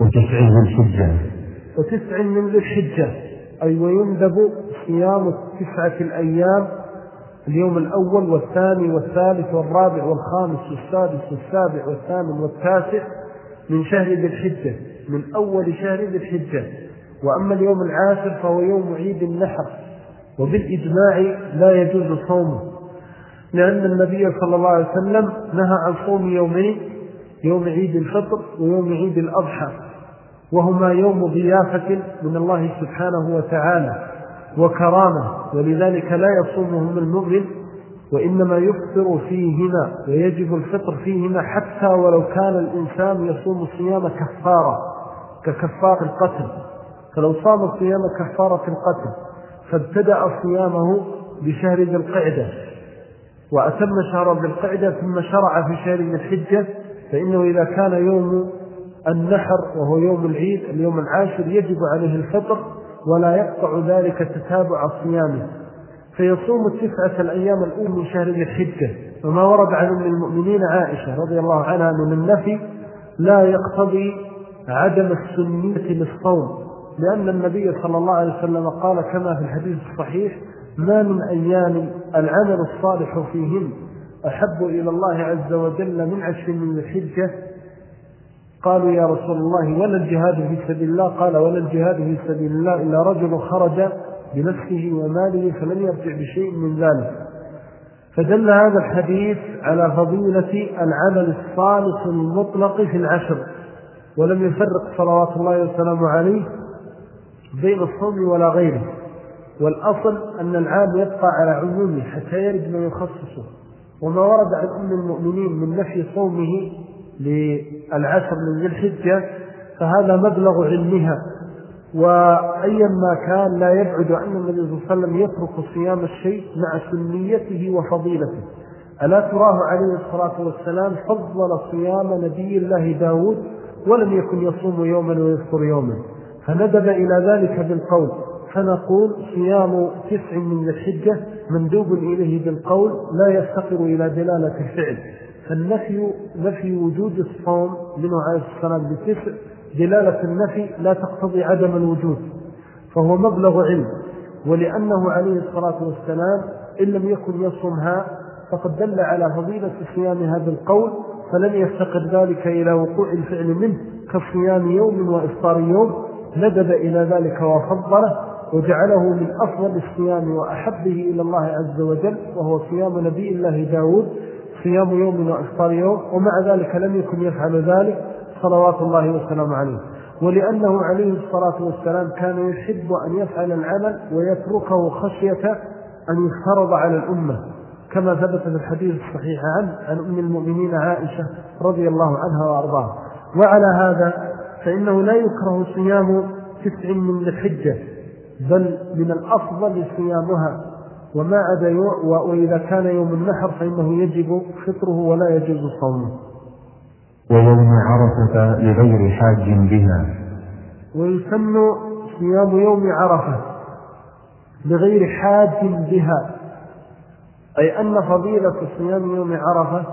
وتسع من الحجة. وتسع من ذي الحجة، أي ويندب صيام 9 الأيام، اليوم الأول والثاني والثالث والرابع والخامس والسادس والسابع والثامن والتاسع من شهر ذي الحجة، من أول شهر ذي الحجة. وأما اليوم العاشر فهو يوم عيد النحر، وبالإجماع لا يجوز صومه، لأن النبي صلى الله عليه وسلم نهى عن صوم يومين، يوم عيد الفطر ويوم عيد الأضحى، وهما يوم ضيافة من الله سبحانه وتعالى وكرامة، ولذلك لا يصومهم المؤمن، وإنما يفطر فيهما ويجب الفطر فيهما، حتى ولو كان الإنسان يصوم صيام كفارة ككفار القتل. فلو صام صيام كفارة القتل فابتدأ صيامه بشهر ذي القعدة وأتم شهر ذي القعدة ثم شرع في شهر ذي الحجة، فإنه إذا كان يوم النحر وهو يوم العيد اليوم العاشر يجب عليه الفطر، ولا يقطع ذلك تتابع صيامه، فيصوم 9 الأيام الأولى من شهر ذي الحجة. وما ورد عن المؤمنين عائشة رضي الله عنها من النفي لا يقتضي عدم السنية للصوم، لأن النبي صلى الله عليه وسلم قال كما في الحديث الصحيح: ما من أيام العمل الصالح فيهن أحب إلى الله عز وجل من 10 من الحجة. قالوا يا رسول الله ولا الجهاد في سبيل الله؟ قال ولا الجهاد في سبيل الله إلا رجل خرج بنفسه وماله فلن يرجع بشيء من ذلك. فدل هذا الحديث على فضيلة العمل الصالح المطلق في العشر، ولم يفرق صلوات الله وسلامه عليه بين الصوم ولا غيره، والأصل أن العام يبقى على عمومه حتى يرد ما يخصصه. وما ورد عن أم المؤمنين من نفي صومه للعشر من ذي الحجة فهذا مبلغ علمها، وأيا ما كان لا يبعد أن النبي صلى الله عليه وسلم يترك صيام الشيء مع سنيته وفضيلته. ألا تراه عليه الصلاة والسلام فضل صيام نبي الله داود ولم يكن يصوم يوما ويفطر يوما، فندب إلى ذلك بالقول. فنقول صيام 9 من الحجة مندوب إليه بالقول لا يفتقر إلى دلالة الفعل، فالنفي نفي وجود الصوم منه عليه السلام ب9 دلالة النفي لا تقتضي عدم الوجود، فهو مبلغ علم. ولأنه عليه الصلاة والسلام إن لم يكن يصومها فقد دل على فضيلة صيامها بالقول، فلن يفتقر ذلك إلى وقوع الفعل منه كصيام يوم وإفطار يوم، ندب إلى ذلك وفضله وجعله من أفضل الصيام وأحبه إلى الله عز وجل، وهو صيام نبي الله داود صيام يوم وإفطار يوم، ومع ذلك لم يكن يفعل ذلك صلوات الله والسلام عليه. ولأنه عليه الصلاة والسلام كان يحب أن يفعل العمل ويتركه خشية أن يفترض على الأمة، كما ثبت في الحديث الصحيح عن أم المؤمنين عائشة رضي الله عنها وأرضاها. وعلى هذا فإنه لا يكره صيام 9 من الحجة، بل من الأفضل صيامها، وما عدا وإذا كان يوم النحر فإنه يجب فطره ولا يجوز صومه. ويوم عرفة لغير حاج بها. ويسمى صيام يوم عرفة لغير حاج بها، أي أن فضيلة صيام يوم عرفة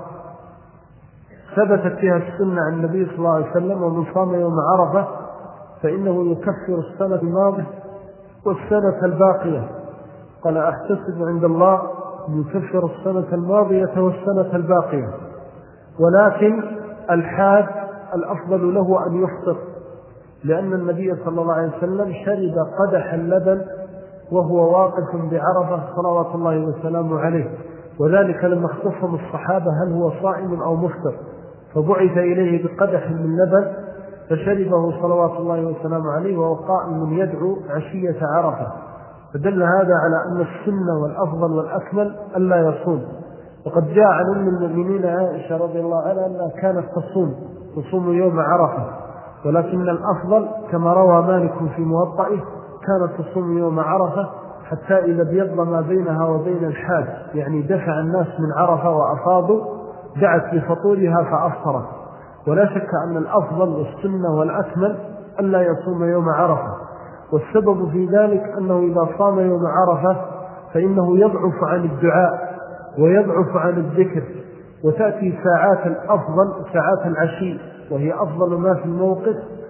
ثبتت فيها السنة عن النبي صلى الله عليه وسلم: ومن صام يوم عرفة فإنه يكفر السنة الماضية والسنة الباقية. قال أحتسب عند الله يكفر السنة الماضية والسنة الباقية. ولكن الحاج الأفضل له أن يفطر، لأن النبي صلى الله عليه وسلم شرب قدح اللبن وهو واقف بعرفة صلوات الله وسلامه عليه، وذلك لما اختصم الصحابة هل هو صائم أو مفطر، فبعث إليه بقدح من لبن فشربه صلوات الله وسلامه عليه وهو قائم يدعو عشية عرفة. فدل هذا على أن السنة والأفضل والأكمل ألا يصوم. وقد جاء عن أم المؤمنين عائشة رضي الله عنها أنها كانت تصوم يوم عرفة، ولكن الأفضل كما روى مالك في موطئه كانت تصوم يوم عرفة حتى إذا ابيض ما بينها وبين الحاج، يعني دفع الناس من عرفة وأفاضوا، دعت بفطورها فأفطرت. ولا شك أن الأفضل والسنة والأكمل ألا يصوم يوم عرفة، والسبب في ذلك أنه إذا صام يوم عرفة فإنه يضعف عن الدعاء ويضعف عن الذكر، وتأتي ساعات الأفضل ساعات العشي وهي أفضل ما في الموقف،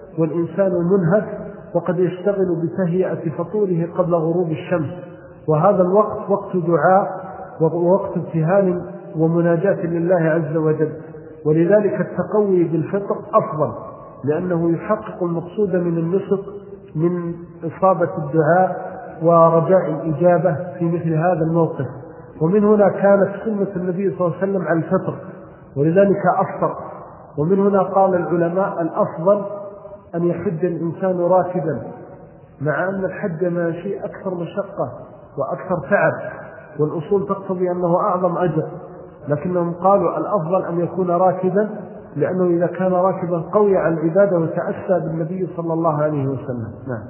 والإنسان منهك وقد يشتغل بتهيئة فطوره قبل غروب الشمس، وهذا الوقت وقت دعاء ووقت ابتهال ومناجاة لله عز وجل. ولذلك التقوي بالفطر أفضل، لأنه يحقق المقصود من النسك من إصابة الدعاء ورجاء الإجابة في مثل هذا الموقف. ومن هنا كانت سنة النبي صلى الله عليه وسلم على الفطر، ولذلك أفطر. ومن هنا قال العلماء الأفضل أن يحج الإنسان راكبا، مع أن الحج ماشي أكثر مشقة وأكثر تعب، والأصول تقتضي أنه أعظم أجر، لكنهم قالوا الأفضل أن يكون راكبا، لأنه إذا كان راكبا قوي على العبادة وتأسى بالنبي صلى الله عليه وسلم. نعم.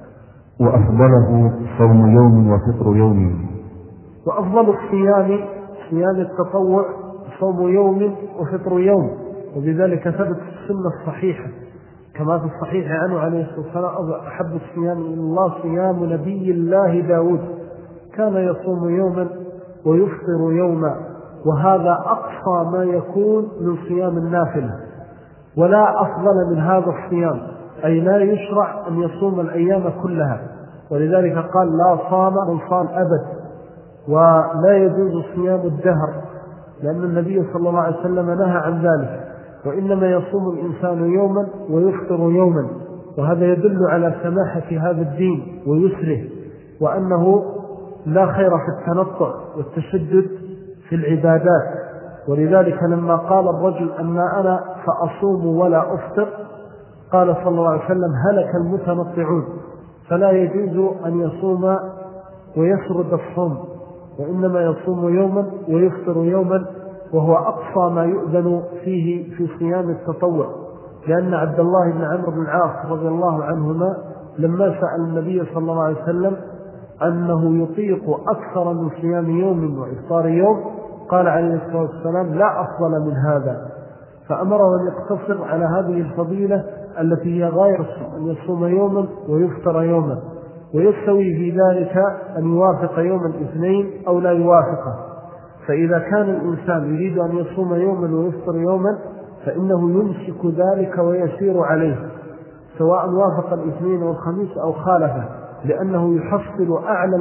وأفضله صوم يوم وفطر يوم. وأفضل الصيام صيام التطوع صوم يوم وفطر يوم، وبذلك ثبت السنة الصحيحة كما في الصحيح عنه عليه الصلاة والسلام: أحب الصيام إلى الله صيام نبي الله داود، كان يصوم يوما ويفطر يوما، وهذا أقصى ما يكون من صيام النافلة، ولا أفضل من هذا الصيام، أي لا يشرع أن يصوم الأيام كلها. ولذلك قال: لا صام من صام أبد، ولا يجوز صيام الدهر، لأن النبي صلى الله عليه وسلم نهى عن ذلك، وإنما يصوم الإنسان يوما ويفطر يوما، وهذا يدل على سماحة هذا الدين ويسره، وأنه لا خير في التنطع والتشدد في العبادات. ولذلك لما قال الرجل: أما أنا فأصوم ولا أفطر، قال صلى الله عليه وسلم: هلك المتنطعون. فلا يجوز أن يصوم ويسرد الصوم، وإنما يصوم يوما ويفطر يوما، وهو أقصى ما يؤذن فيه في صيام التطوع. لأن عبد الله بن عمرو بن العاص رضي الله عنهما لما سأل النبي صلى الله عليه وسلم أنه يطيق أكثر من صيام يوم وإفطار يوم، قال عليه الصلاة والسلام: لا أفضل من هذا، فأمره أن يقتصر على هذه الفضيلة التي هي غاية أن يصوم يوما ويفطر يوما، ويستوي في ذلك أن يوافق يوم الاثنين أو لا يوافقه. فإذا كان الإنسان يريد أن يصوم يوما ويفطر يوما فإنه يمسك ذلك ويسير عليه، سواء وافق الاثنين والخميس أو خالفه، لأنه يحصل أعلى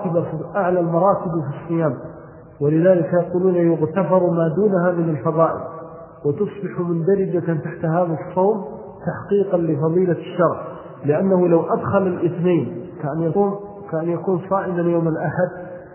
المراتب في الصيام. ولذلك يقولون: يغتفر ما دونها من الفضائل، وتصبح مندرجة تحت هذا الصوم تحقيقا لفضيلة الشرع، لأنه لو أدخل الاثنين كأن يكون صائما يوم الأحد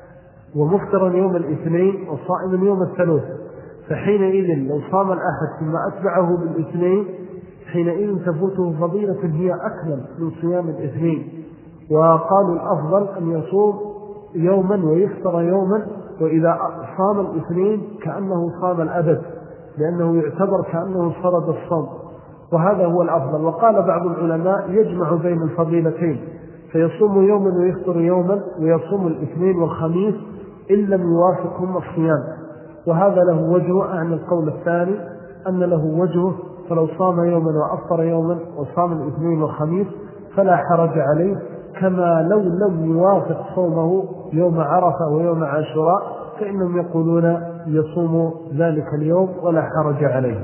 ومفطرا يوم الاثنين وصائما يوم الثلاث، فحينئذ لو صام الأحد ثم أتبعه بالاثنين حينئذ تفوته فضيلة هي أكمل من صيام الاثنين. وقالوا الأفضل أن يصوم يوما ويفطر يوما، وإذا صام الاثنين كأنه صام الأبد، لأنه يعتبر كأنه فرض الصوم، وهذا هو الأفضل. وقال بعض العلماء: يجمع بين الفضيلتين، فيصوم يوما ويفطر يوما، ويصوم الاثنين والخميس إن لم يوافقهم الصيام. وهذا له وجهه عن القول الثاني أن له وجهه، فلو صام يوما وأفطر يوما وصام الاثنين والخميس فلا حرج عليه، كما لو لم يوافق صومه يوم عرفة ويوم عاشوراء فإنهم يقولون يصوم ذلك اليوم ولا حرج عليه.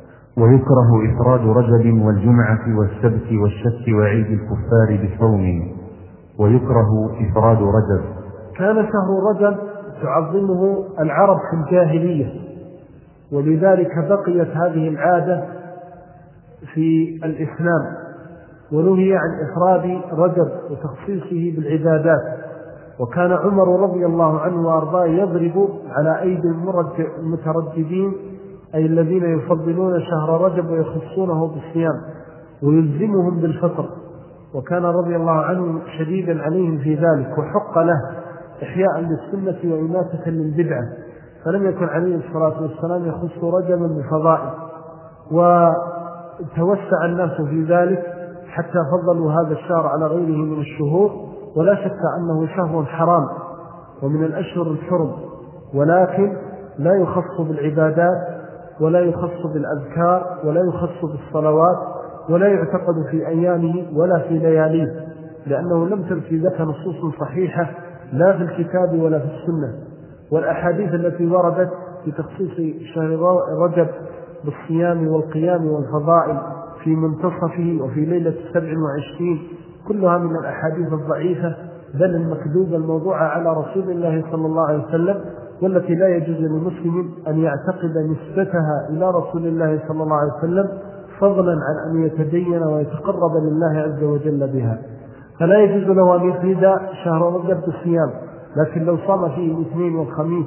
ويكره إفراد رجب والجمعة والسبت والشك وعيد الكفار بصوم. ويكره إفراد رجب. كان شهر رجب تعظمه العرب في الجاهلية، ولذلك بقيت هذه العادة في الإسلام، ونهي عن إفراد رجب وتخصيصه بالعبادات. وكان عمر رضي الله عنه وأرضاه يضرب على أيدي المترددين، أي الذين يفضلون شهر رجب ويخصونه بالصيام، ويلزمهم بالفطر، وكان رضي الله عنه شديدا عليهم في ذلك، وحق له إحياء للسنة وإماتة للبدعة، فلم يكن عليه الصلاة والسلام يخص رجبا بفضائل، وتوسع الناس في ذلك حتى فضلوا هذا الشهر على غيره من الشهور. ولا شك أنه شهر حرام ومن الأشهر الحرم، ولكن لا يخص بالعبادات ولا يخص بالأذكار ولا يخص بالصلوات، ولا يعتقد في أيامه ولا في لياليه، لأنه لم ترد في ذلك نصوص صحيحة لا في الكتاب ولا في السنة. والأحاديث التي وردت في تخصيص شهر رجب بالصيام والقيام والفضائل في منتصفه وفي ليلة 27، كلها من الأحاديث الضعيفة بل المكذوبة الموضوعة على رسول الله صلى الله عليه وسلم، والتي لا يجوز للمسلم أن يعتقد نسبتها إلى رسول الله صلى الله عليه وسلم، فضلا عن أن يتدين ويتقرب لله عز وجل بها. فلا يجوز له أن يفرد شهر رجب بالصيام، لكن لو صام فيه الاثنين والخميس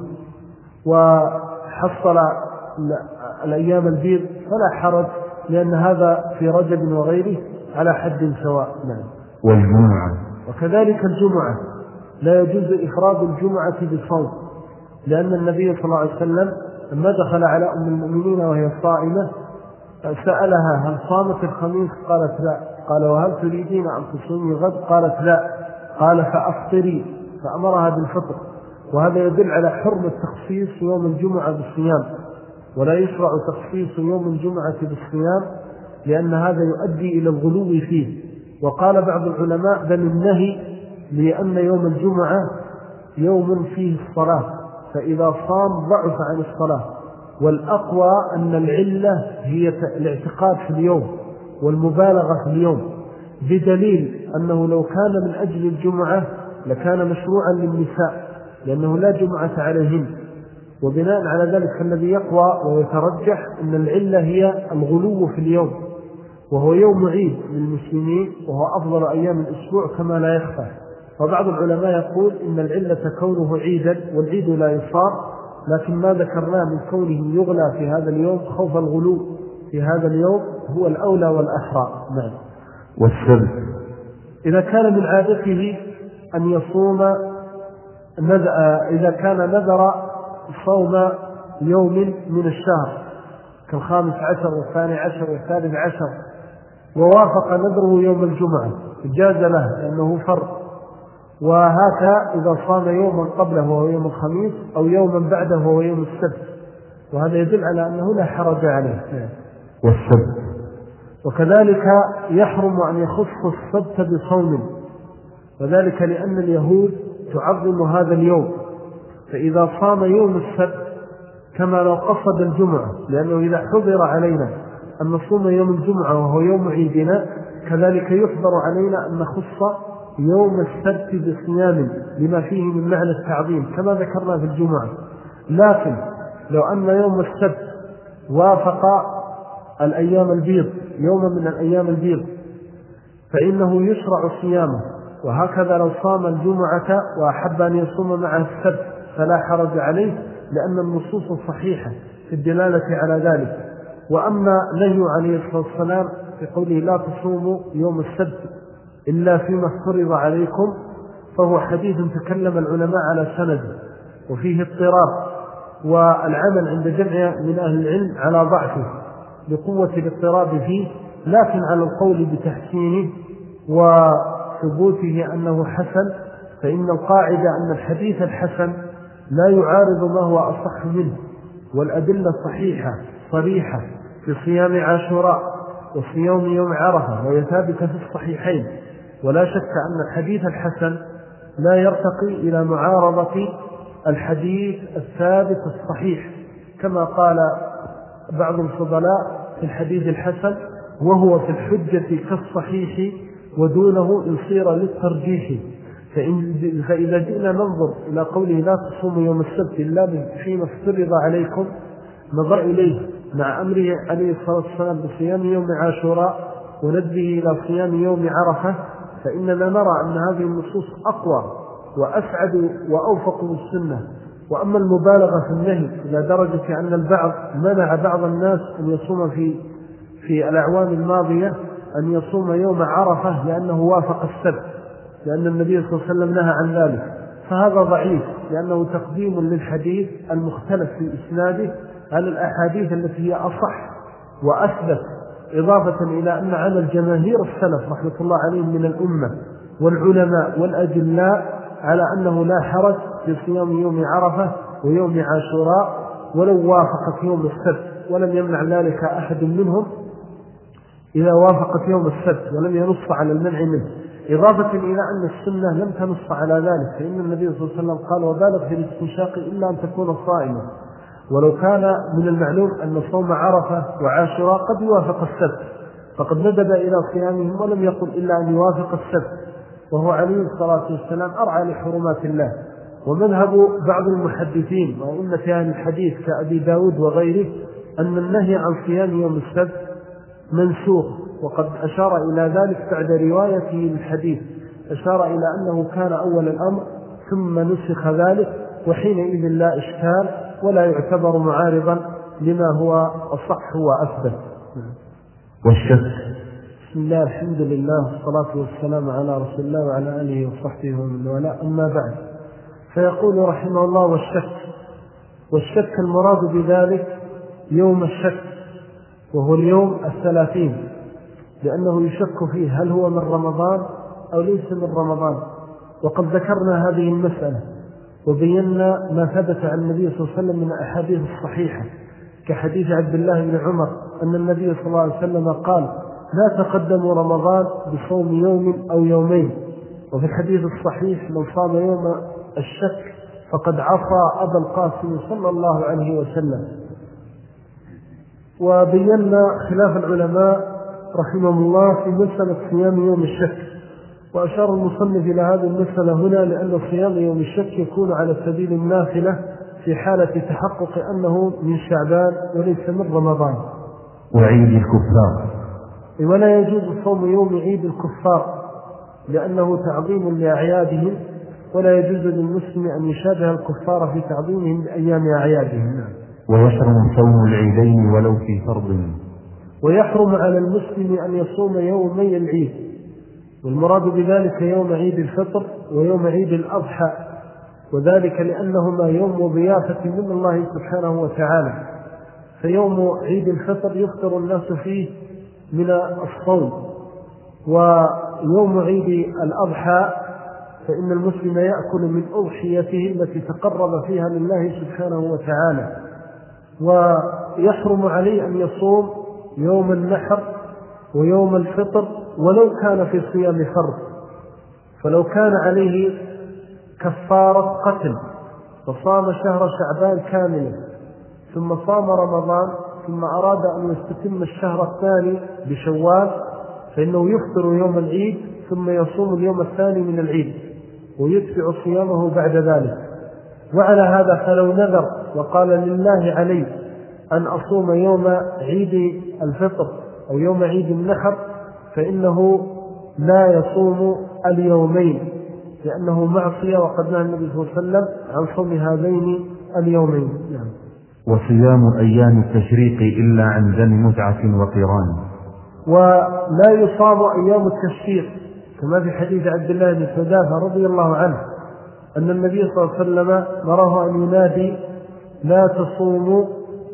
وحصل الأيام البيض فلا حرج، لأن هذا في رجب وغيره على حد سواء. نعم. والجمعة وكذلك الجمعة لا يجوز إفراد الجمعة بصوم، لأن النبي صلى الله عليه وسلم لما دخل على أم المؤمنين وهي صائمة سألها هل صامت الخميس؟ قالت لا. قال وهل تريدين أن تصومي غد؟ قالت لا. قال فأفطري، فأمرها بالفطر. وهذا يدل على حرمة تخصيص يوم الجمعة بالصيام، ولا يشرع تخصيص يوم الجمعة بالصيام، لأن هذا يؤدي إلى الغلو فيه. وقال بعض العلماء بل النهي لأن يوم الجمعة يوم فيه الصلاة، فإذا صام ضعف عن الصلاة. والأقوى أن العلة هي الاعتقاد في اليوم والمبالغة في اليوم، بدليل أنه لو كان من أجل الجمعة لكان مشروعا للنساء، لأنه لا جمعة عليهن. وبناء على ذلك الذي يقوى ويترجح أن العلة هي الغلو في اليوم، وهو يوم عيد للمسلمين وهو أفضل أيام الأسبوع كما لا يخفى. وبعض العلماء يقول إن العلة كونه عيدا، والعيد لا يصار، لكن ما ذكرناه من كونه يغلى في هذا اليوم خوف الغلو في هذا اليوم هو الأولى والأحرى. نعم. والسبت إذا كان من عادته أن يصوم إذا كان نذر صوم يوم من الشهر كالخامس عشر والثاني عشر والثالث عشر ووافق نذره يوم الجمعة جاز له لأنه فرض، وهكذا إذا صام يوما قبله وهو يوم الخميس أو يوما بعده وهو يوم السبت، وهذا يدل على أنه لا حرج عليه. والسبت وكذلك يحرم أن يخص السبت بصوم، وذلك لأن اليهود تعظم هذا اليوم، فإذا صام يوم السبت كما لو قصد الجمعة، لأنه إذا حضر علينا أن نصوم يوم الجمعة وهو يوم عيدنا كذلك يحضر علينا أن نخص يوم السبت بصيام لما فيه من معنى التعظيم كما ذكرنا في الجمعة. لكن لو أن يوم السبت وافق الأيام البيض يوما من الأيام البيض فإنه يشرع صيامه، وهكذا لو صام الجمعة وأحب أن يصوم معه السبت فلا حرج عليه، لأن النصوص الصحيحة في الدلالة على ذلك. وأما نهي عليه الصلاة والسلام في قوله لا تصوموا يوم السبت إلا فيما افترض عليكم، فهو حديث تكلم العلماء على سنده وفيه اضطراب، والعمل عند جمع من أهل العلم على ضعفه لقوة الاضطراب فيه، لكن على القول بتحسينه وثبوته أنه حسن، فإن القاعدة أن الحديث الحسن لا يعارض ما هو أصح منه، والأدلة صحيحة صريحة في صيام عاشوراء وصيام يوم عرفة وهي ثابتة في الصحيحين. ولا شك أن الحديث الحسن لا يرتقي إلى معارضة الحديث الثابت الصحيح، كما قال بعض الفضلاء في الحديث الحسن وهو في الحجة كالصحيح ودونه إن صير للترجيح. فإذا جئنا ننظر إلى قوله لا تصوموا يوم السبت إلا فيما افترض عليكم، نظر إليه مع أمره عليه الصلاة والسلام بصيام يوم عاشوراء وندبه إلى صيام يوم عرفة، فإننا نرى أن هذه النصوص أقوى وأسعد وأوفق السنة. وأما المبالغة في النهي إلى درجة أن البعض منع بعض الناس أن يصوم في الأعوام الماضية أن يصوم يوم عرفة لأنه وافق السبت، لأن النبي صلى الله عليه وسلم نهى عن ذلك، فهذا ضعيف لأنه تقديم للحديث المختلف في إسناده على الأحاديث التي هي أصح وأثبت، إضافة إلى أن عمل جماهير السلف رحمة الله عليهم من الأمة والعلماء والأجلاء على أنه لا حرج في صيام يوم عرفة ويوم عاشوراء ولو وافقت يوم السبت، ولم يمنع ذلك أحد منهم إذا وافقت يوم السبت ولم ينص على المنع منه، إضافة إلى أن السنة لم تنص على ذلك، فإن النبي صلى الله عليه وسلم قال وبالغ في الاستنشاق إلا أن تكون صائما. ولو كان من المعلوم أن صوم عرفة وعاشوراء قد يوافق السبت، فقد ندب إلى صيامهم ولم يقل إلا أن يوافق السبت، وهو عليه الصلاة والسلام أرعى لحرمات الله. ومذهب بعض المحدثين وأئمة أهل الحديث كأبي داود وغيره أن النهي عن صيام يوم السبت منسوخ، وقد أشار إلى ذلك بعد روايته للحديث، أشار إلى أنه كان أول الأمر ثم نسخ ذلك، وحينئذ لا إشكال ولا يعتبر معارضا لما هو أصح وأثبت. والشك. بسم الله الحمد لله والصلاة والسلام على رسول الله وعلى آله وصحبه ومن والاه، أما بعد، فيقول رحمه الله: والشك المراد بذلك يوم الشك، وهو اليوم 30، لأنه يشك فيه هل هو من رمضان أو ليس من رمضان. وقد ذكرنا هذه المسألة وبينا ما ثبت عن النبي صلى الله عليه وسلم من الأحاديث الصحيحة، كحديث عبد الله بن عمر أن النبي صلى الله عليه وسلم قال: لا تقدموا رمضان بصوم يوم أو يومين. وفي الحديث الصحيح: من صام يوم الشك فقد عصى أبا القاسم صلى الله عليه وسلم. وبينا خلاف العلماء رحمهم الله في مسألة صيام يوم الشك، وأشار المصنف إلى هذه المسألة هنا لأن صيام يوم الشك يكون على سبيل النافلة في حالة تحقق أنه من شعبان وليس من رمضان. وعيد الكفار. ولا يجوز صوم يوم عيد الكفار لأنه تعظيم لأعيادهم، ولا يجوز للمسلم أن يشابه الكفار في تعظيمهم لأيام أعيادهم. ويحرم صوم العيدين ولو في فرض. ويحرم على المسلم أن يصوم يومي العيد، والمراد بذلك يوم عيد الفطر ويوم عيد الأضحى، وذلك لأنهما يوم ضيافة من الله سبحانه وتعالى. فيوم عيد الفطر يفطر الناس فيه من الصوم، ويوم عيد الأضحى فإن المسلم يأكل من أضحيته التي تقرب فيها لله سبحانه وتعالى. ويحرم عليه أن يصوم يوم النحر ويوم الفطر ولو كان في صيام فرض، فلو كان عليه كفارة قتل فصام شهر شعبان كاملا ثم صام رمضان ثم أراد أن يستتم الشهر الثاني بشوال، فإنه يفطر يوم العيد ثم يصوم اليوم الثاني من العيد ويتبع صيامه بعد ذلك. وعلى هذا فلو نذر وقال: لله علي أن أصوم يوم عيد الفطر أو يوم عيد النحر، فإنه لا يصوم اليومين لأنه معصية، وقد نهى النبي صلى الله عليه وسلم عن صوم هذين اليومين. وصيام أيام التشريق إلا عن ذم متعة وقران. ولا يصام أيام التشريق كما في حديث عبد الله بن حذافة رضي الله عنه أن النبي صلى الله عليه وسلم مراه أن ينادي: لا تصوموا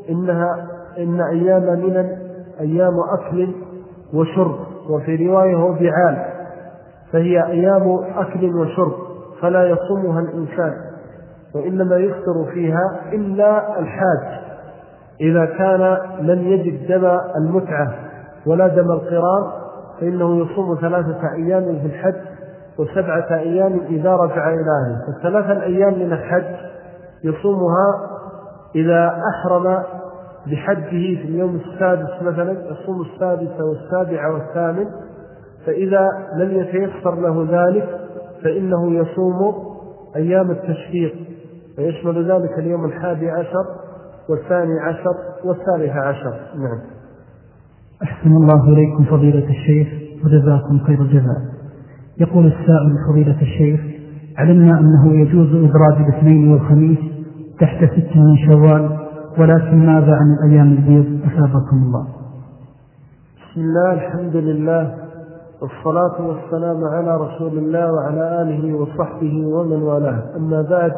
إن أيام من أيام أكل وشرب، وفي رواية هو بعال، فهي أيام أكل وشرب فلا يصومها الإنسان، وإنما يفطر فيها إلا الحاج إذا كان لم يجد دم المتعة ولا دم القران، فإنه يصوم 3 أيام في الحج و7 أيام إذا رجع إلى أهله. ف3 أيام من الحج يصومها إذا أحرم بحجه في اليوم السادس مثلا، يصوم السادس والسابع والثامن، فإذا لم يتيسر له ذلك فإنه يصوم أيام التشريق، فيشمل ذلك اليوم 11 و12 و13. نعم. أحسن الله إليكم فضيلة الشيخ وجزاكم خير الجزاء. يقول السائل: فضيلة الشيخ، علمنا أنه يجوز إدراج الاثنين والخميس تحت 6 من شوال، ولكن ماذا عن الأيام البيض أثابكم الله؟ بسم الله الحمد لله والصلاة والسلام على رسول الله وعلى آله وصحبه ومن والاه، أما بعد،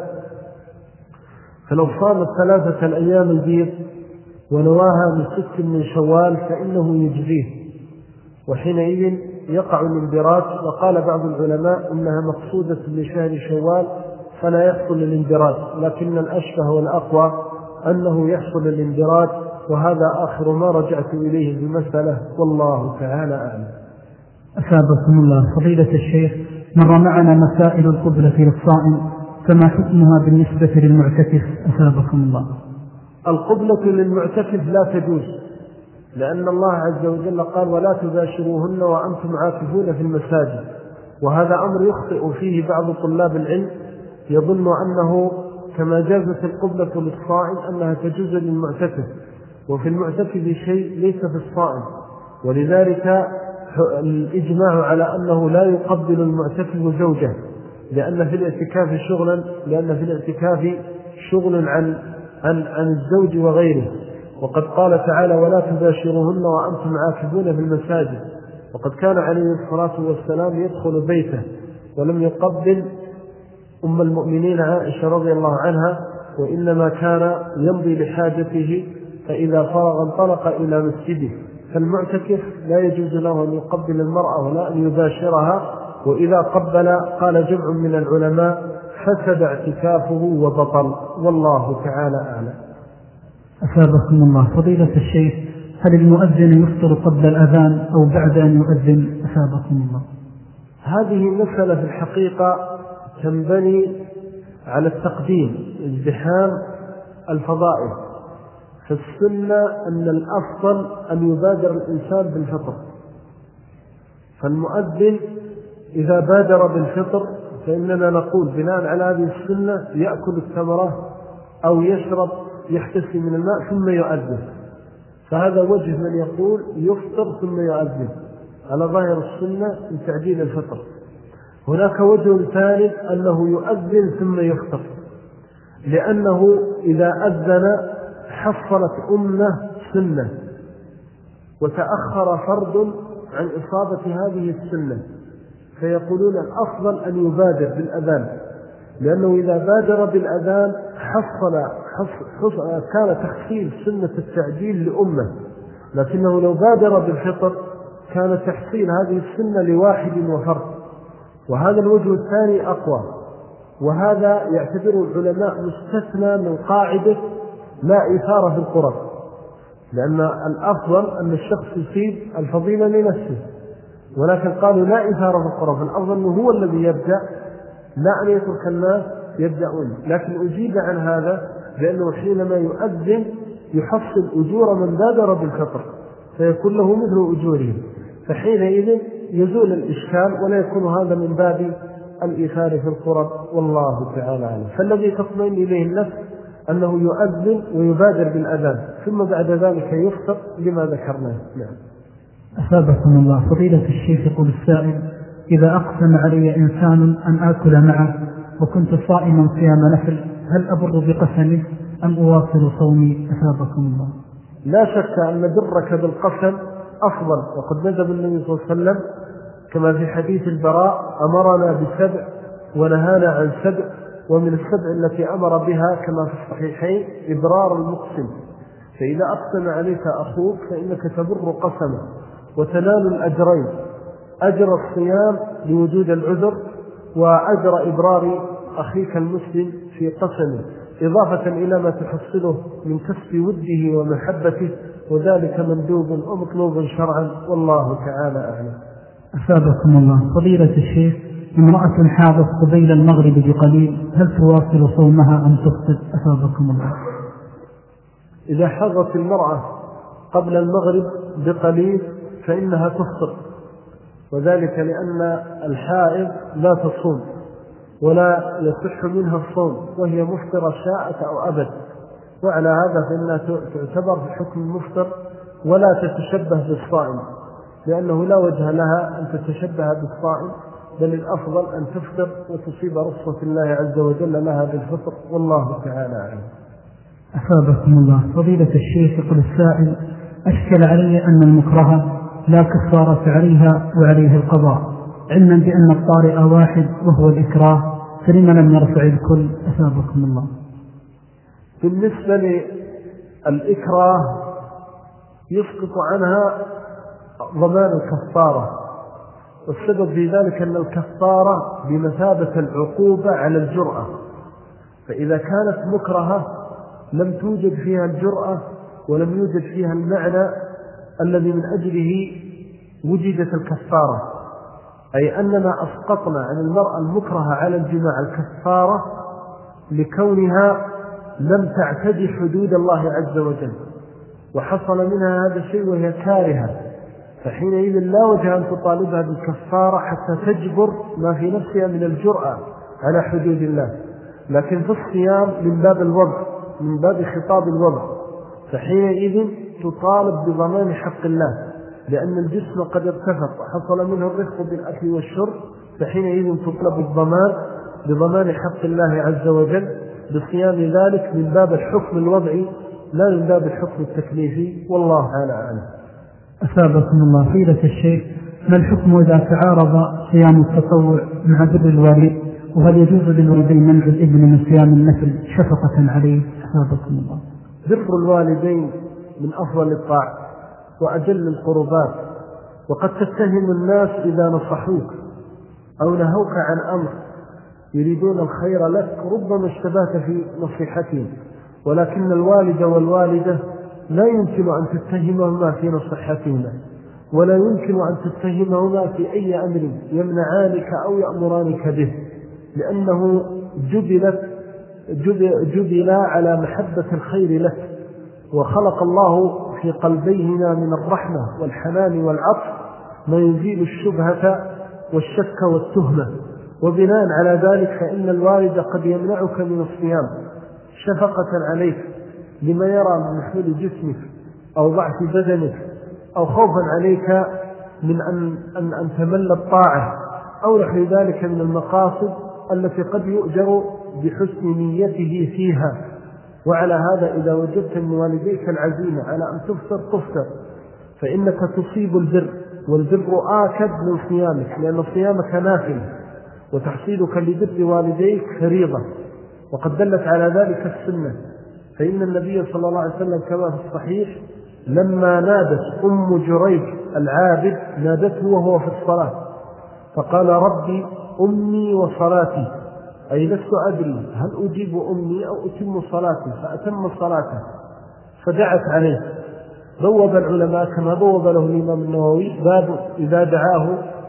فلو صام 3 الأيام البيض ونواها من 6 من شوال فإنه يجزيه، وحينئذ يقع الاندراج. وقال بعض العلماء إنها مقصودة لشهر شوال فلا يحصل الاندراج، لكن الأشبه والأقوى أنه يحصل الاندراج، وهذا آخر ما رجعت إليه في المسألة، والله تعالى أعلم. أثابكم الله فضيلة الشيخ. مر معنا مسائل القبلة للصائم، فما حكمها بالنسبة للمعتكف؟ أثابكم الله. القبلة للمعتكف لا تجوز، لأن الله عز وجل قال ولا تباشروهن وأنتم عاكفون في المساجد، وهذا أمر يخطئ فيه بعض طلاب العلم، يظن أنه كما جازت القبلة للصائم أنها تجوز للمعتكف، وفي المعتكف شيء ليس في الصائم، ولذلك الإجماع على أنه لا يقبل المعتكف زوجه، لأن في الاعتكاف شغل عن الزوج وغيره. وقد قال تعالى ولا تباشروهن وأنتم عاكفون في المساجد، وقد كان عليه الصلاة والسلام يدخل بيته ولم يقبل أم المؤمنين عائشة رضي الله عنها، وإنما كان يمضي لحاجته، فإذا فرغ انطلق إلى مسجده. فالمعتكف لا يجوز له أن يقبل المرأة ولا أن يباشرها، وإذا قبل قال جمع من العلماء فسد اعتكافه وبطل، والله تعالى أعلم. أثابكم الله. فضيلة الشيخ، هل المؤذن يفطر قبل الأذان أو بعد أن يؤذن؟ أثابكم الله. هذه مسألة في الحقيقة تنبني على التقديم، ازدحام الفضائل. فالسنة أن الأفضل أن يبادر الإنسان بالفطر، فالمؤذن إذا بادر بالفطر فإننا نقول بناء على هذه السنة يأكل الثمرة أو يشرب يحتسي من الماء ثم يؤذن. فهذا وجه من يقول يفطر ثم يؤذن على ظاهر السنة من تعجيل الفطر. هناك وجه ثالث أنه يؤذن ثم يفطر، لأنه إذا أذن حصلت أمة سنة وتأخر فرد عن إصابة هذه السنة، فيقولون الأفضل أن يبادر بالأذان، لأنه إذا بادر بالأذان كان تحصيل سنة التعجيل لأمة، لكنه لو بادر بالفطر كان تحصيل هذه السنة لواحد وفرد. وهذا الوجه الثاني أقوى، وهذا يعتبره العلماء مستثنى من قاعدة لا إثارة في القرب، لأن الأفضل أن الشخص يصيب الفضيلة لنفسه، ولكن قالوا لا إثارة في القرب، الأفضل أنه هو الذي يبدأ، لا أن يترك الناس يبدأون. لكن أجيب عن هذا لأنه حينما يؤذن يحصل أجور من بادر بالفطر، فيكون له مثل أجورهم، فحينئذ يزول الإشكال ولا يكون هذا من باب الإثارة في القرب، والله تعالى عنه. فالذي تطمئن إليه النفس أنه يؤذن ويبادر بالأذان ثم بعد ذلك يفطر لما ذكرناه. نعم. أثابكم الله. فضيلة الشيخ، يقول السائل: إذا أقسم علي إنسان أن آكل معه وكنت صائما صيام نفل، هل أبر بقسمه أم أواصل صومي؟ أثابكم الله. لا شك أن برك بالقسم أفضل، وقد نزل النبي صلى الله عليه وسلم كما في حديث البراء أمرنا بسبع ونهانا عن سبع، ومن السبع التي أمر بها كما في الصحيحين إبرار المقسم. فإذا أقسم عليك أخوك فإنك تبر قسمه وتنال الأجرين، أجر الصيام لوجود العذر، وأجر إبرار أخيك المسلم في قسمه، إضافة إلى ما تحصله من كسب وده ومحبته، وذلك مندوب ومطلوب شرعا، والله تعالى أعلم. أثابكم الله. فضيلة الشيخ، امرأة حاضت قبيل المغرب بقليل، هل تواصل صومها أم تفطر؟ أثابكم الله. إذا حاضت المرأة قبل المغرب بقليل فإنها تفطر، وذلك لأن الحائض لا تصوم ولا يصح منها الصوم، وهي مفطرة شاءت أو أبد، وعلى هذا فإنها تعتبر في حكم المفطر ولا تتشبه بالصائم، لأنه لا وجه لها أن تتشبه بالصائم، بل الأفضل أن تفطر وتصيب رخصة الله عز وجل لها بالفطر، والله تعالى أعلم. أثابكم الله. فضيلة الشيخ، يقول السائل: أشكل علي أن المكرهة لا كفارة عليها وعليه القضاء، علما بأن الطارئ واحد وهو الإكراه، فلما لم يرفع الكل؟ أثابكم الله. بالنسبة للإكراه يسقط عنها ضمان الكفارة، والسبب في ذلك أن الكفارة بمثابة العقوبة على الجرأة، فإذا كانت مكرهة لم توجد فيها الجرأة ولم يوجد فيها المعنى الذي من أجله وجدت الكفارة، أي أننا أسقطنا عن المرأة المكرهة على الجماع الكفارة لكونها لم تعتدي حدود الله عز وجل، وحصل منها هذا الشيء وهي كارهة، فحينئذ لا وجه أن تطالبها بالكفارة حتى تجبر ما في نفسها من الجرأة على حدود الله. لكن في الصيام من باب الوضع، من باب خطاب الوضع، فحينئذ تطالب بضمان حق الله، لأن الجسم قد ارتفق وحصل منه الرفق بالأكل والشرب، فحينئذ تطلب الضمان بضمان حق الله عز وجل بصيام ذلك من باب الحكم الوضعي لا من باب الحكم التكليفي، والله تعالى أعلم. أثابكم الله. فضيلة الشيخ، ما الحكم إذا تعارض صيام التطوع مع بر الوالد، وهل يجوز للوالدين منع الابن من صيام النفل شفقة عليه؟ أثابكم الله. بر الوالدين من أفضل الطاعات وأجل القربات، وقد تتهم الناس إذا نصحوك أو نهوك عن أمر يريدون الخير لك ربما اشتبهت في نصيحتهم، ولكن الوالد والوالدة لا يمكن أن تتهمهما في نصيحتهما، ولا يمكن أن تتهمهما في أي أمر يمنعانك أو يأمرانك به، لأنه جبل على محبة الخير لك، وخلق الله في قلبيهما من الرحمة والحنان والعطف ما يزيل الشبهة والشك والتهمة. وبناء على ذلك فإن الوالد قد يمنعك من الصيام شفقة عليك لما يرى من محمول جسمك أو ضعف بدنك، أو خوفا عليك من أن تمل الطاعة أو نحو ذلك من المقاصد التي قد يؤجر بحسن نيته فيها. وعلى هذا إذا وجدت من والديك العزيمة على أن تفطر فإنك تصيب البر، والبر آكد من صيامك، لأن صيامك نافل وتحصيلك لبر والديك فريضة، وقد دلت على ذلك السنة. فإن النبي صلى الله عليه وسلم كما في الصحيح لما نادت أم جريج العابد نادته وهو في الصلاة فقال ربي أمي وصلاتي، أي لست أدري هل أجيب أمي أو أتم صلاتي، فأتم صلاته فدعت عليه. بوب العلماء كما بوب له الإمام النووي باب إذا دعاه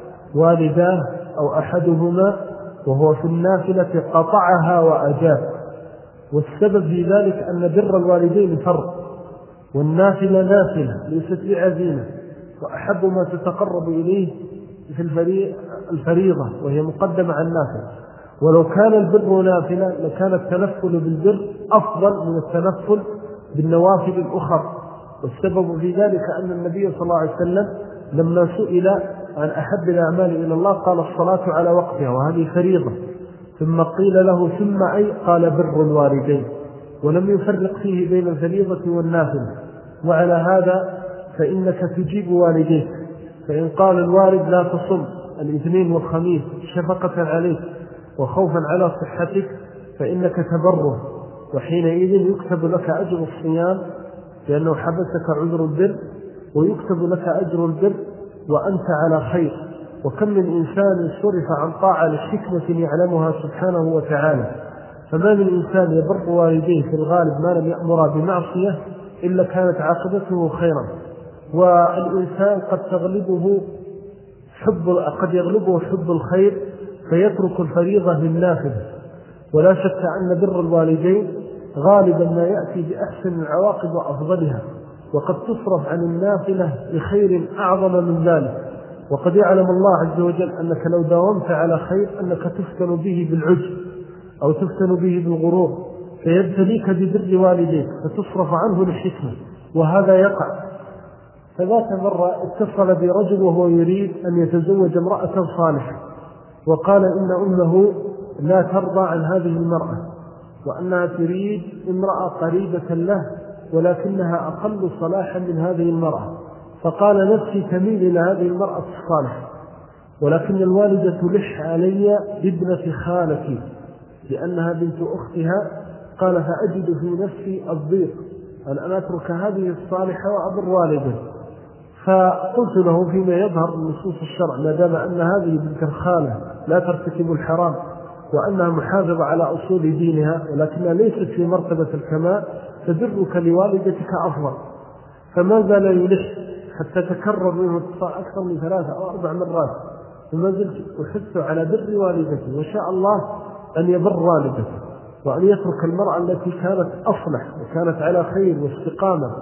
والداه أو أحدهما وهو في النافلة قطعها وأجاب. والسبب في ذلك أن بر الوالدين فرض، والنافلة نافلة ليست بعزيمة، وأحب ما تتقرب إليه في الفريضة وهي مقدمة عن النافلة. ولو كان البر نافلة لكان التنفل بالبر أفضل من التنفل بالنوافل الأخرى. والسبب في ذلك أن النبي صلى الله عليه وسلم لما سئل عن أحب الأعمال إلى الله قال الصلاة على وقتها وهذه فريضة، ثم قيل له ثم أي؟ قال بر الوالدين، ولم يفرق فيه بين الفريضة والنافلة. وعلى هذا فإنك تجيب والديك، فإن قال الوالد لا تصم الاثنين والخميس شفقة عليك وخوفا على صحتك فإنك تبره، وحينئذ يكتب لك أجر الصيام لأنه حبسك عذر البر، ويكتب لك أجر البر وأنت على خير. وكم من إنسان صرف عن طاعة لحكمة يعلمها سبحانه وتعالى، فما من إنسان يبر والديه في الغالب ما لم يأمر بمعصية إلا كانت عاقبته خيرا. والإنسان قد يغلبه حب الخير فيترك الفريضة للنافل. ولا شك أن بر الوالدين غالبا ما يأتي بأحسن العواقب وأفضلها، وقد تصرف عن النافلة لخير أعظم من ذلك. وقد يعلم الله عز وجل أنك لو داومت على خير أنك تفتن به بالعجب أو تفتن به بالغرور، فيبتليك ببر والديك فتصرف عنه للحكمة، وهذا يقع. فذات مرة اتصل برجل وهو يريد أن يتزوج امرأة صالحة، وقال إن أمه لا ترضى عن هذه المرأة، وأنها تريد امرأة قريبة له ولكنها أقل صلاحا من هذه المرأة، فقال نفسي تميل إلى هذه المرأة الصالحة، ولكن الوالدة تلح علي بابنة خالتي لأنها بنت أختها. قال فأجد في نفسي الضيق أن أترك هذه الصالحة وأبر والده. فقلت له فيما يظهر من نصوص الشرع ما دام أن هذه بنت الخالة لا ترتكب الحرام وأنها محافظة على أصول دينها ولكنها ليست في مرتبة الكمال فبرك لوالدتك أفضل. فما زال يلح حتى تكرر منه أكثر من 3 أو 4 مرات، فما زلت أحث على بر والدته، وشاء الله أن يبر والدته وأن يترك المرأة التي كانت أصلح وكانت على خير واستقامة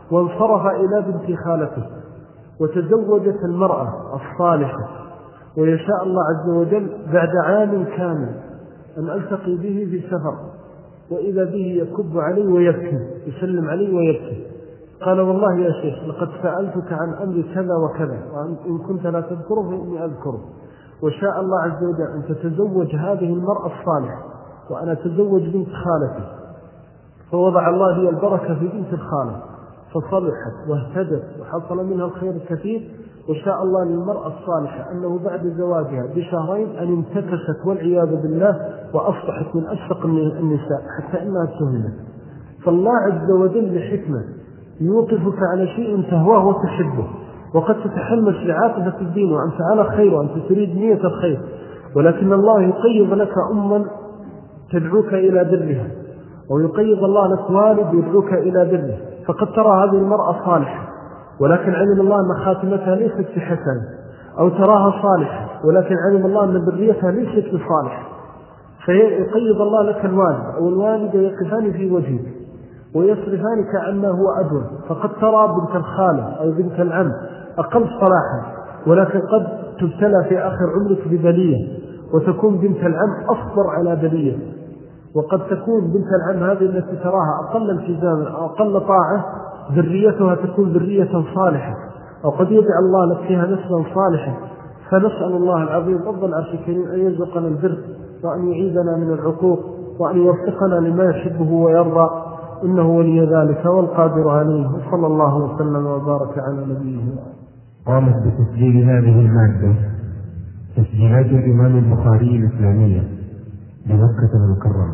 وانصرف إلى بنت خالته وتزوجت المرأة الصالحة، ويشاء الله عز وجل بعد عام كامل أن ألتقي به في سفر، وإذا به يكب علي ويبكي، يسلم علي ويبكي. قال والله يا شيخ لقد سألتك عن أمر كذا وكذا، وإن كنت لا تذكره فإني أذكره، وشاء الله عز وجل أن تتزوج هذه المرأة الصالحة وأنا أتزوج بنت خالتي. فوضع الله لي البركة في بنت الخالة فصلحت واهتدت وحصل منها الخير الكثير. وشاء الله للمرأة الصالحة أنه بعد زواجها بشهرين أن انتكست والعياذ بالله وأصبحت من أشفق النساء حتى إنها تهمت. فالله عز وجل لحكمة يوقفك على شيء تهواه وتحبه، وقد تتحمس لعاطفة الدين وأنت على خير وأنت تريد نية الخير، ولكن الله يقيض لك أما تدعوك إلى برها، ويقيض الله لك والد يدعوك إلى بره. فقد ترى هذه المرأة صالحة ولكن علم الله أن خاتمتها ليست بحسنة، أو تراها صالحة ولكن علم الله أن بريتها ليست بصالحة، فيقيض الله لك الوالد أو الوالدة يقفان في وجهك ويصرفانك عما هو أدوى. فقد ترى بنت الخالة أو بنت العم أقل صلاحا ولكن قد تبتلى في آخر عمرك ببلية، وتكون بنت العم أصبر على بلية. وقد تكون بنت العم هذه التي تراها أقل التزاما أو أقل طاعة ذريتها تكون ذرية صالحة، أو قد يجعل الله لك فيها نسلا صالحة. فنسأل الله العظيم رب العرش الكريم أن يرزقنا البر وأن يعيذنا من العقوق وأن يوفقنا لما يحبه ويرضى، إنه ولي ذلك والقادر عليه. صلى الله وسلم وبارك على نبيه. قامت بتسجيل هذه المادة تسجيلات الإمام البخاري الإسلامية بمكة المكرمة،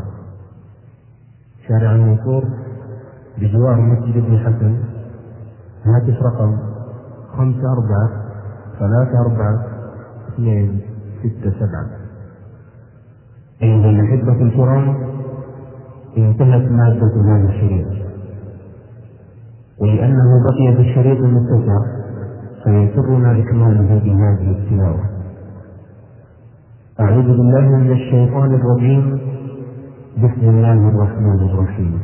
شارع المنصور بجوار مسجد ابن حسن. هاتف رقم 54344267. أيها الأحبة الكرام، انتهت مادة هذا الشريط، ولأنه بقي في الشريط المتسع فيسرنا إكماله بهذه التلاوة. أعوذ بالله من الشيطان الرجيم. بسم الله الرحمن الرحيم.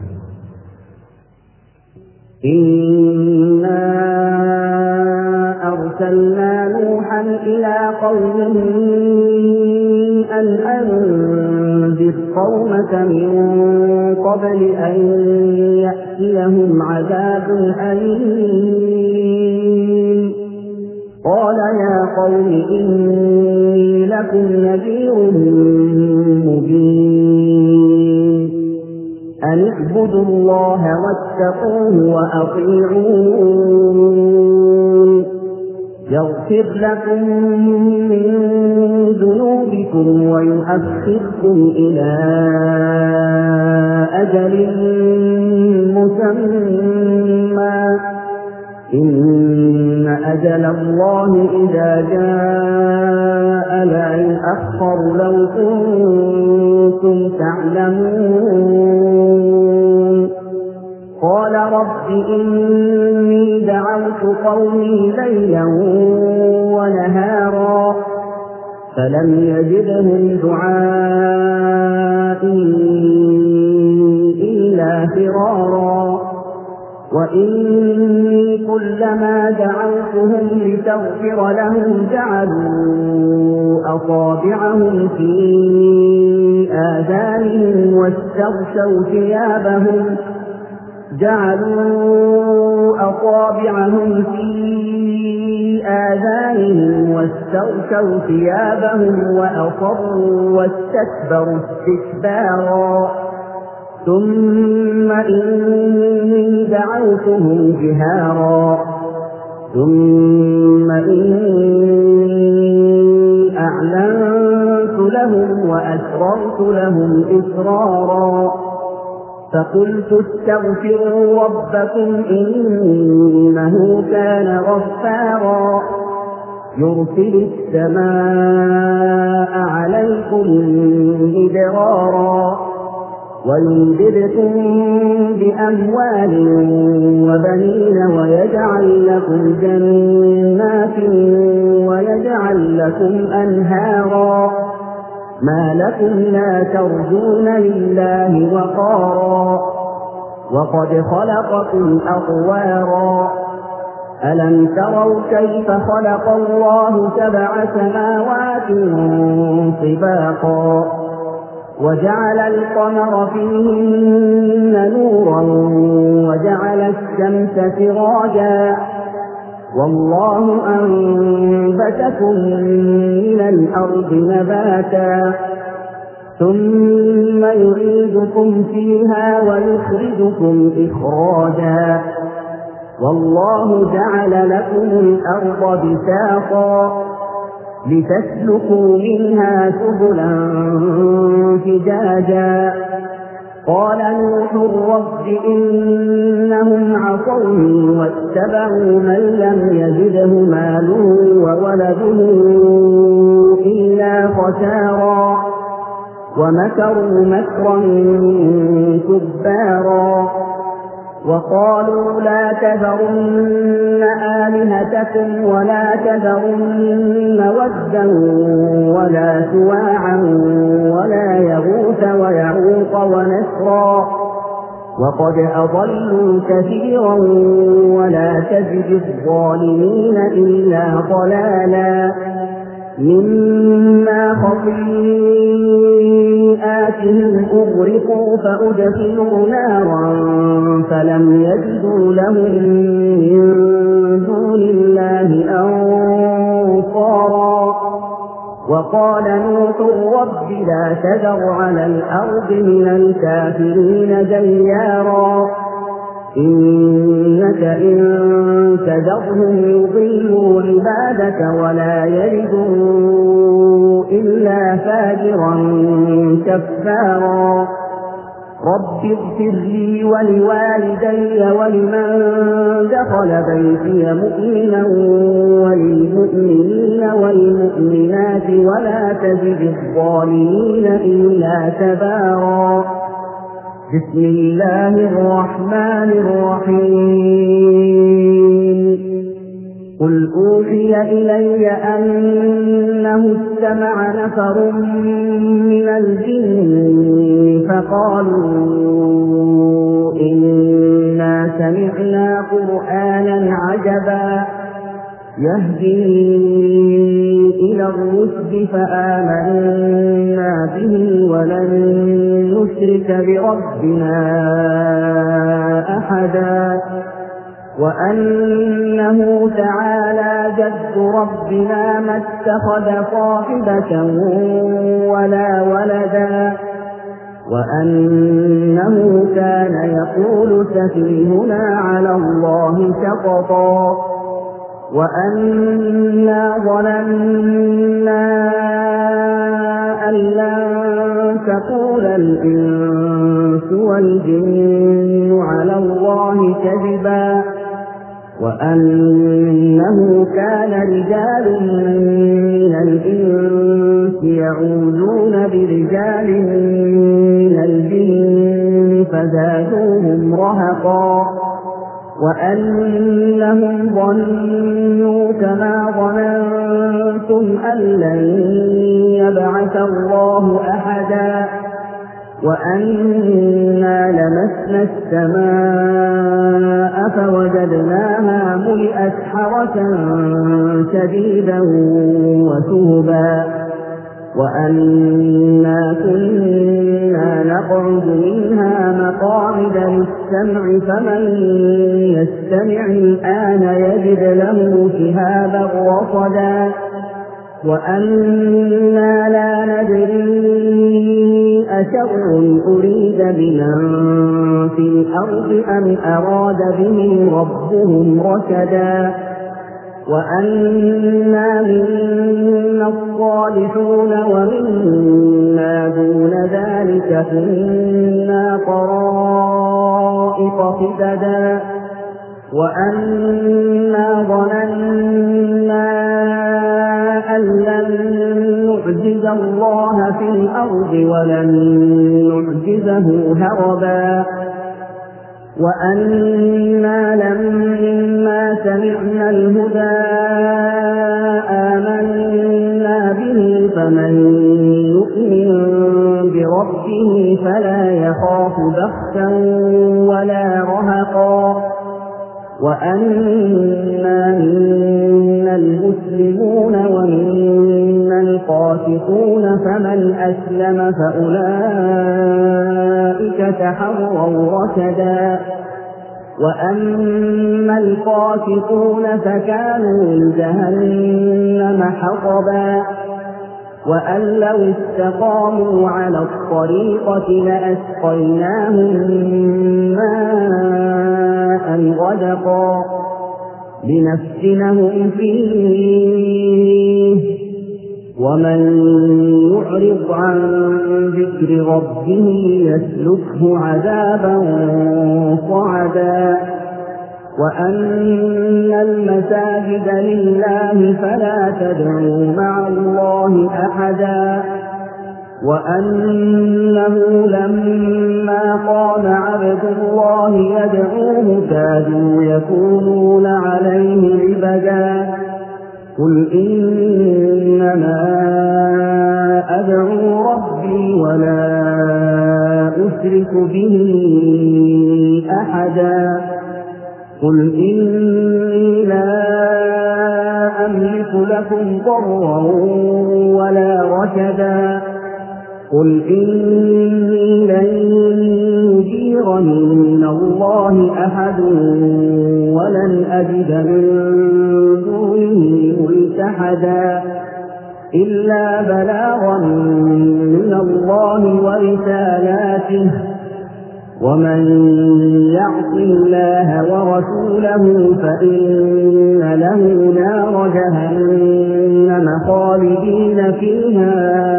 إنا أرسلنا نوحا إلى قومه أن أنذر قومك من قبل أن يأتيهم عذاب أليم. قال يا قوم إني لكم نذير مبين أن اعبدوا الله واتقوه وأطيعون يغفر لكم من ذنوبكم ويؤخركم إلى أجل مسمى إن أجل الله إذا جاء لا يؤخر لو كنتم تعلمون. قال رب إني دعوت قومي ليلا ونهارا فلم يزدهم دعائي إلا فرارا. وإني كلما دعوتهم لتغفر لهم جعلوا أصابعهم في آذانهم واستغشوا ثيابهم وأصروا واستكبروا استكبارا. ثم إني دعوتهم جهارا ثم إني أعلنت لهم وأسررت لهم إسرارا. فقلت استغفروا ربكم إنه كان غفارا يرسل السماء عليكم مدرارا ويمددكم بأموال وبنين ويجعل لكم جنات ويجعل لكم أنهارا. ما لكم لا ترجون لله وقارا وقد خلقكم أطوارا ألم تروا كيف خلق الله 7 سماوات طباقا وجعل القمر فيهن نورا وجعل الشمس سراجا والله أنبتكم من الأرض نباتا ثم يعيدكم فيها ويخرجكم إخراجا والله جعل لكم الأرض بساطا لتسلكوا منها سبلا فجاجا قال نوح رب إنهم عصوني واتبعوا من لم يزده ماله وولده إلا خسارا ومكروا مكرا كبارا وقالوا لا تذرن آلهتكم ولا تذرن ودا ولا سواعا ولا يغوث ويعوق ونسرا وقد أضلوا كثيرا ولا تزد الظالمين إلا ضلالا مما خطيئاتهم أغرقوا فأدخلوا نارا فلم يجدوا لهم من دون الله أنصارا وقال نوح رب لا تذر على الأرض من الكافرين ديارا إنك إن تذرهم يضلوا عبادك ولا يلدوا إلا فاجرا كفارا رب اغفر لي ولوالدي ولمن دخل بيتي مؤمنا وللمؤمنين والمؤمنات ولا تزد الظالمين إلا تبارا بسم الله الرحمن الرحيم قل أوحي إلي أنه استمع نفر من الجن فقالوا إنا سمعنا قرآنا عجبا يهدي إلى الرشد فآمنا به ولن نشرك بربنا أحدا وأنه تعالى جد ربنا ما اتخذ صاحبة ولا ولدا وأنه كان يقول سفيهنا على الله شططا وأنا ظننا أن لن تقول الإنس والجن على الله كذبا وأنه كان رجال من الإنس يعوذون برجال من الجن فزادوهم رهقا وأنهم ظنوا كما ظننتم أن لن يبعث الله أحدا وأنا لمسنا السماء فوجدناها ملئت حرسا شديدا وشهبا وأنا كنا نقعد منها مقاعد للسمع فمن يستمع الآن يجد له شهابا رصدا وأنا لا ندري أشر أريد بمن في الأرض أم أراد بهم ربهم رشدا وأنا منا الصالحون ومنا دون ذلك كنا طرائق قددا وأنا ظننا أن لن نعجز الله في الأرض ولن نعجزه هربا وأنا لما سمعنا الهدى آمنا به فمن يؤمن ربه فلا يخاف بخسا ولا رهقا وأنا منا المسلمون ومنا القاسطون فمن أسلم فأولئك تحروا رشدا وأما القاسطون فكانوا لجهنم حطبا وأن لو استقاموا على الطريقة لأسقيناهم ماء غدقا لنفتنهم فيه ومن يعرض عن ذكر ربه يسلكه عذابا صعدا وأن المساجد لله فلا تدعوا مع الله أحدا وأنه لما قام عبد الله يدعوه كادوا يكونون عليه لبدا قل إنما أدعو ربي ولا أشرك به أحدا قل إني لا أملك لكم ضرا ولا رشدا قل إني لن يجيرني من الله أحد ولن أجد من دونه ملتحدا إلا بلاغا من الله ورسالاته ومن يعص الله ورسوله فإن له نار جهنم خالدين فيها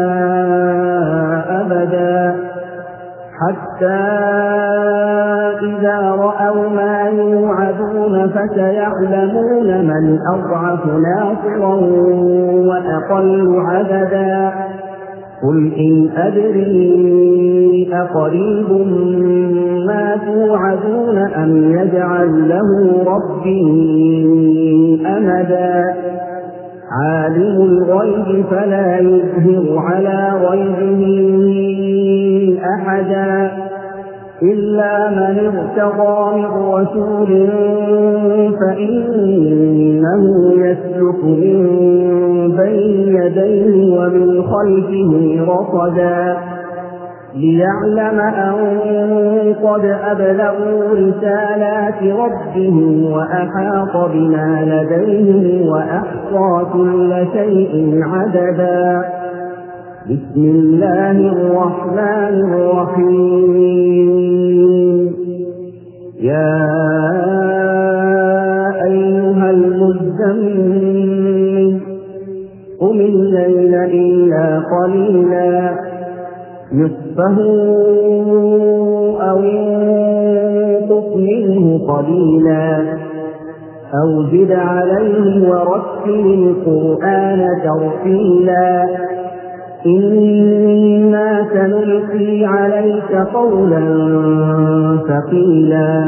أبدا حتى إذا رأوا ما يوعدون فسيعلمون من أضعف ناصرا وأقل عددا قل إن أدري أقريب ما توعدون أم يجعل له ربي أمدا عالم الغيب فلا يظهر على غيبه أحدا إلا من ارتضى من رسول فإنه يسلك من بين يديه ومن خلفه رصدا ليعلم أن قد أبلغوا رسالات ربهم وأحاط بما لديهم وأحصى كل شيء عددا بسم الله الرحمن الرحيم يا أيها المزمل قم الليل إلا قليلا نصفه أو انقص منه قليلا أو زد عليه ورتل القرآن ترتيلا إنا سنلقي عليك قولا ثقيلا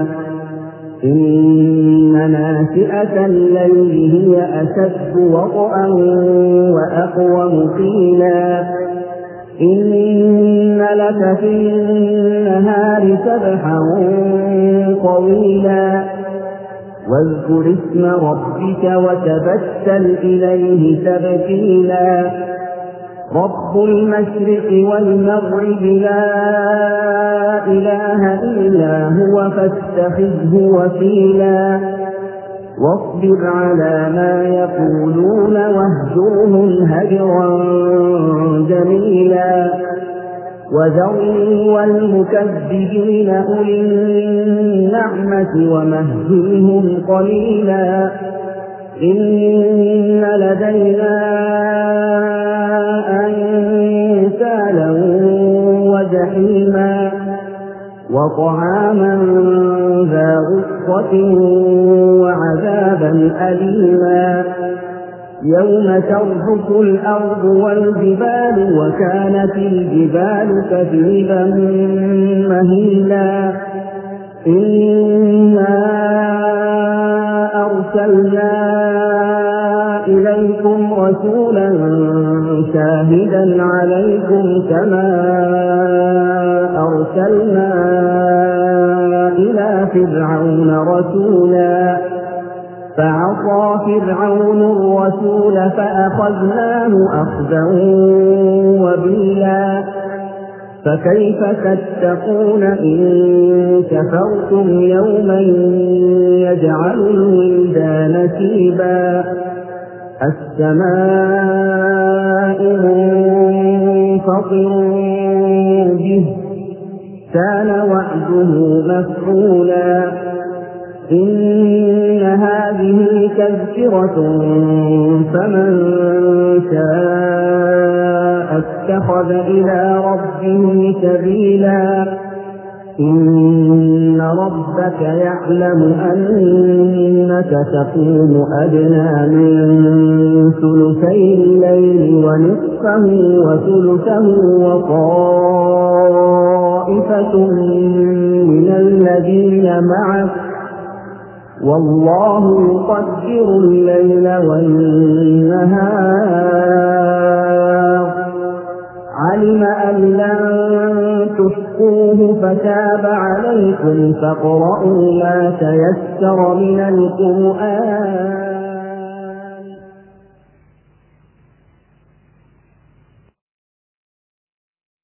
إن ناشئة الليل هي أشد وطئا وأقوم قيلا إن لك في النهار سبحا طويلا واذكر اسم ربك وتبتل إليه تبتيلا رب المشرق والمغرب لا إله إلا هو فاتخذه وكيلا واصبر على ما يقولون واهجرهم هجرا جميلا وذرني والمكذبين أولي النعمة ومهلهم قليلا إن لدينا أنكالا وجحيما وطعاما ذا غصة وعذابا أليما يوم ترجف الأرض والجبال وكانت الجبال كثيبا مهيلا إنا أرسلنا إليكم رسولا شاهدا عليكم كما أرسلنا إلى فرعون رسولا فعصى فرعون الرسول فأخذناه أخذا وبيلا فكيف تتقون إن كفرتم يوما يجعل الولدان شيبا السماء منفطر به كان وعده مفعولا إن هذه تذكرة فمن شاء اتخذ إلى ربه سبيلا إن ربك يعلم أنك تقوم أدنى من ثلثي الليل ونصفه وثلثه وطائفة من الذين معك والله يقدر الليل والنهار علم أن لن تحصوه فتاب عليكم فاقرؤوا ما تيسر من القرآن